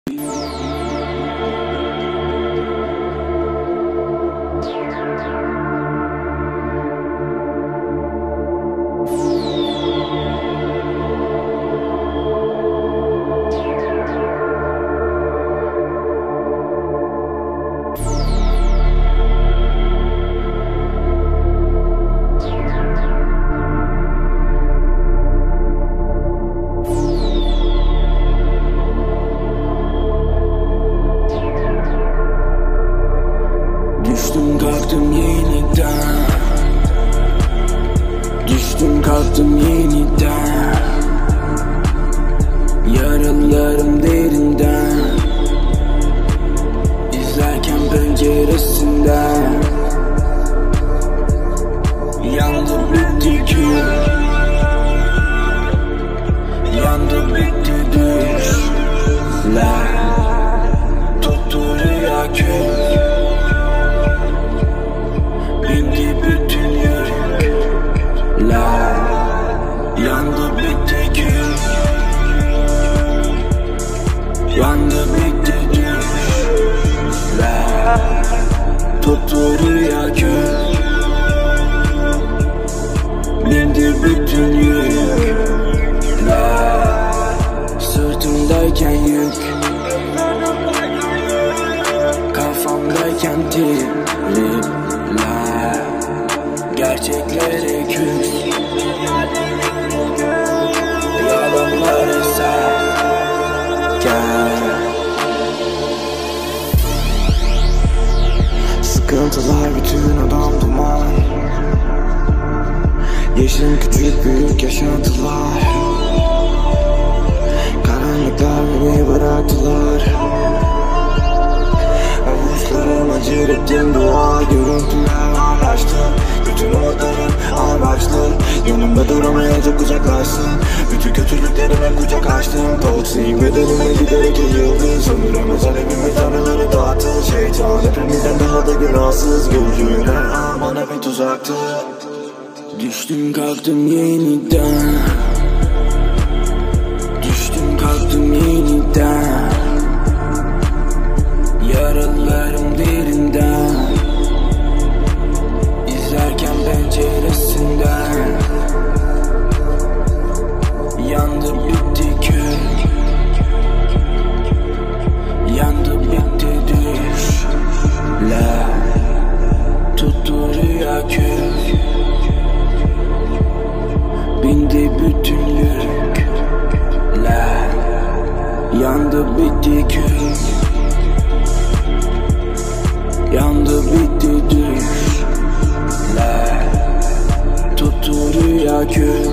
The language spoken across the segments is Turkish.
Düştüm kalktım yeniden. Düştüm kalktım yeniden. Yaralarım derinden. İzlerken penceresinden. Yandı bitti kül. Yandı bitti düşler. Tuttu rüya kül. Bindi bütün yürekler. Yandı bitti kül. Yandı bitti düşler. Tuttu rüya kül. Bindi bütün yürekler. Sırtımdayken yük, kafamdayken tripler. Gerçeklere küs, yalanları serken. Sıkıntılar bütün adam duman. Yaşım küçük büyük yaşantılar. Karanlıklar beni bıraktılar. Avuçlarım acır ettim dua. Görüntüler ağlaştım. Bütün umutlarım amaçlı. Yanımda duramayacak uzaklaşsın. Bütün kötülüklerime kucak açtım. Toksik bedenime giderek yayıldı. Sömüremez alevimi tanrıları dağıttı. Şeytan hepimizden daha da günahsız. Gözünden bana bir tuzaktı. Düştüm kalktım yeniden. Düştüm kalktım yeniden. Yaralarım derinden. İzlerken penceresinden. Yandı bitti kül. Yandı bitti düşler. Tuttu rüya kül. Bindi bütün yürekler. Yandı bitti kül. Yandı bitti düşler. Tuttu rüya kül.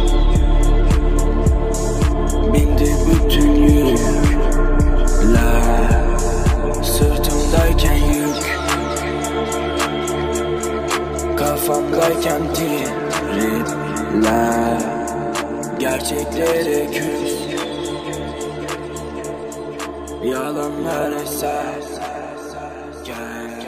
Bindi bütün yürekler. Sırtımdayken yük, kafamdayken tripler. Gerçeklere küs, yalanlara serken.